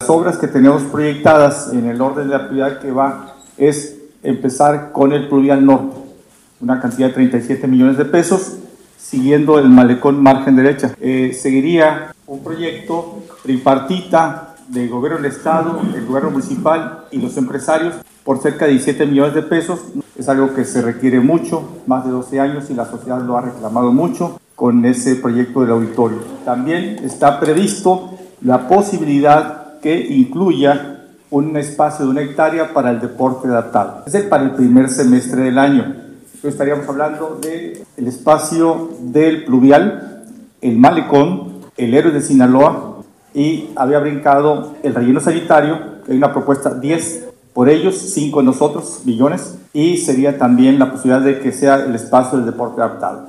las obras que tenemos proyectadas en el orden de la prioridad que va es empezar con el pluvial norte, una cantidad de 37 millones de pesos, siguiendo el malecón margen derecha. Seguiría un proyecto tripartita del gobierno del estado, el gobierno municipal y los empresarios por cerca de 17 millones de pesos. Es algo que se requiere mucho, más de 12 años, y la sociedad lo ha reclamado mucho con ese proyecto del auditorio. También está previsto la posibilidad que incluya un espacio de 1 hectárea para el deporte adaptado. Es para el primer semestre del año. Entonces estaríamos hablando del espacio del pluvial, el malecón, el Héroes de Sinaloa, y había brincado el relleno sanitario, que hay una propuesta 10 por ellos, 5 nosotros, millones, y sería también la posibilidad de que sea el espacio del deporte adaptado.